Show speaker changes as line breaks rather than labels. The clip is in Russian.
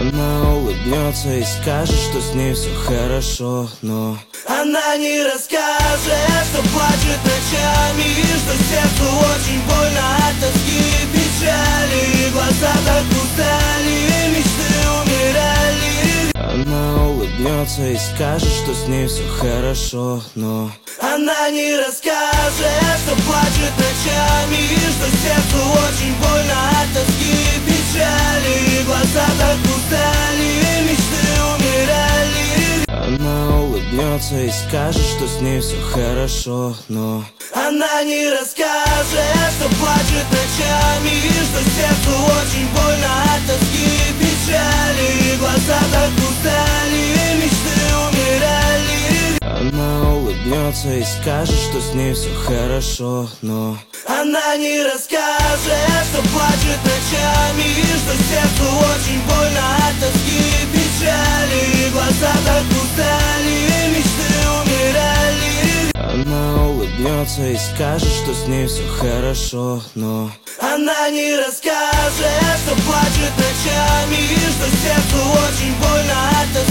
Она улыбнется и скажет, что с ней все хорошо, но она не расскажет, что плачет ночами, что сердцу очень больно от тоски и печали. Глаза так устали, мечты умирали. Она улыбнется и скажет, что с ней все хорошо, но она не расскажет, что плачет ночами, что сердцу очень больно от тоски и печали. Глаза так устали, мечты умирали. Она улыбнется и скажет, что с ней все хорошо, но она не расскажет, что плачет ночами, что сердцу очень больно от тоски и печали. Глаза так устали, мечты умирали. Она улыбнется и скажет, что с ней все хорошо, но она не расскажет, что плачет ночами, что сердцу очень больно от тоски и печали. Глаза так устали, мечты умирали. Она улыбнется и скажет, что с ней все хорошо, но она не расскажет, что плачет ночами, что сердцу очень больно от тоски.